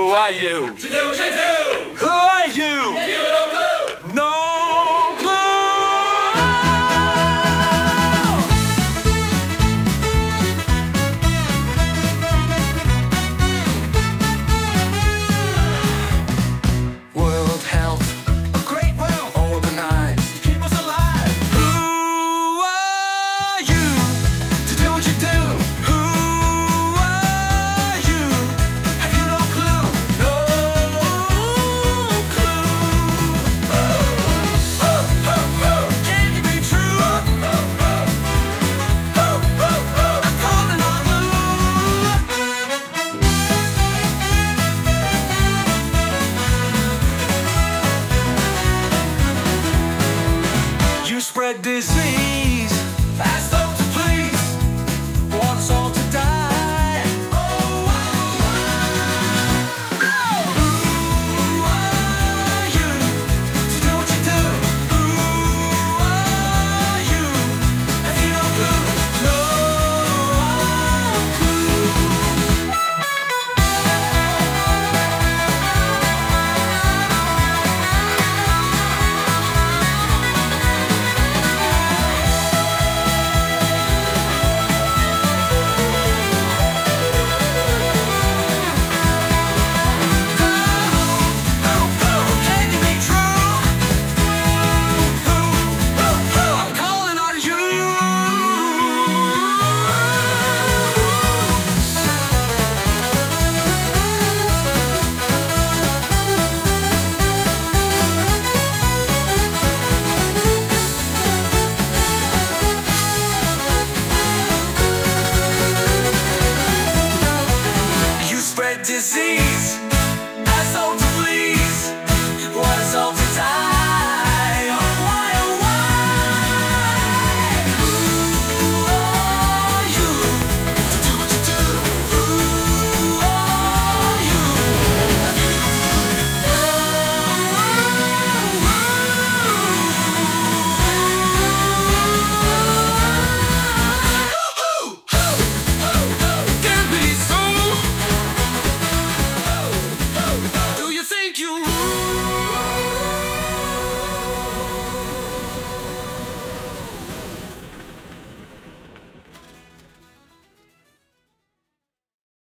Who are you? To do what you do. Who are you? You don't know. No clue. World Health, a great well organized. Keep us alive. Who are you to do what you do? Who are you? Have you no clue? No clue. Can you be true? I'm calling on you. You spread disease.